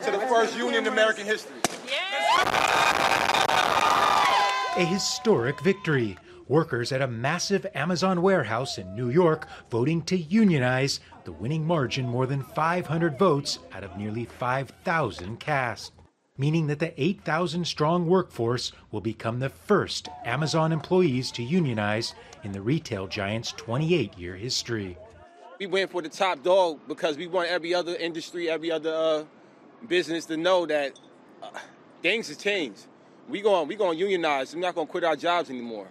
to the first union in American history. A historic victory. Workers at a massive Amazon warehouse in New York voting to unionize, the winning margin more than 500 votes out of nearly 5,000 cast, meaning that the 8,000-strong workforce will become the first Amazon employees to unionize in the retail giant's 28-year history. We went for the top dog because we want every other industry, every other business to know that things have changed. We're going to unionize. We're not going to quit our jobs anymore.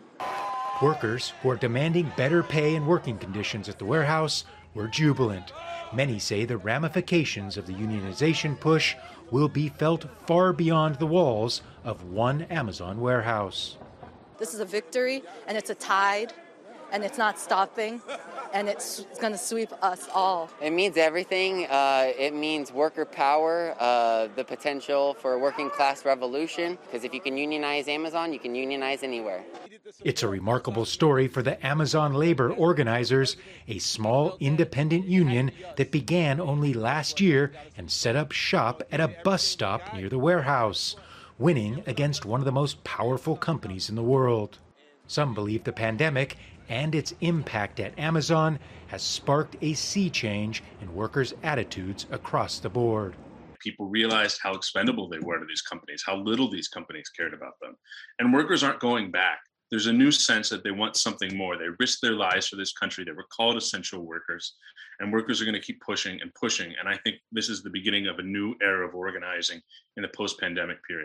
Workers who are demanding better pay and working conditions at the warehouse were jubilant. Many say the ramifications of the unionization push will be felt far beyond the walls of one Amazon warehouse. This is a victory, and it's a tide, and it's not stopping, and it's going to sweep us all. It means everything. It means worker power, the potential for a working class revolution, because if you can unionize Amazon, you can unionize anywhere. It's a remarkable story for the Amazon labor organizers, a small independent union that began only last year and set up shop at a bus stop near the warehouse, winning against one of the most powerful companies in the world. Some believe the pandemic and its impact at Amazon has sparked a sea change in workers' attitudes across the board. People realized how expendable they were to these companies, how little these companies cared about them. And workers aren't going back. There's a new sense that they want something more. They risked their lives for this country. They were called essential workers, and workers are going to keep pushing and pushing. And I think this is the beginning of a new era of organizing in the post-pandemic period.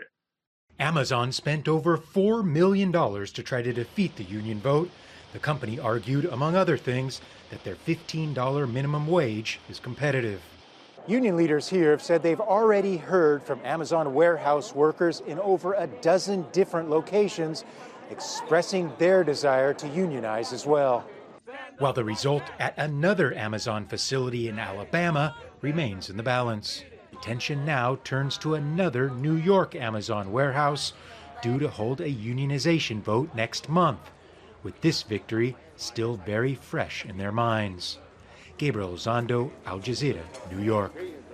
Amazon spent over $4 million to try to defeat the union vote. The company argued, among other things, that their $15 minimum wage is competitive. Union leaders here have said they've already heard from Amazon warehouse workers in over a dozen different locations, expressing their desire to unionize as well. While the result at another Amazon facility in Alabama remains in the balance. Attention now turns to another New York Amazon warehouse due to hold a unionization vote next month, with this victory still very fresh in their minds. Gabriel Zondo, Al Jazeera, New York.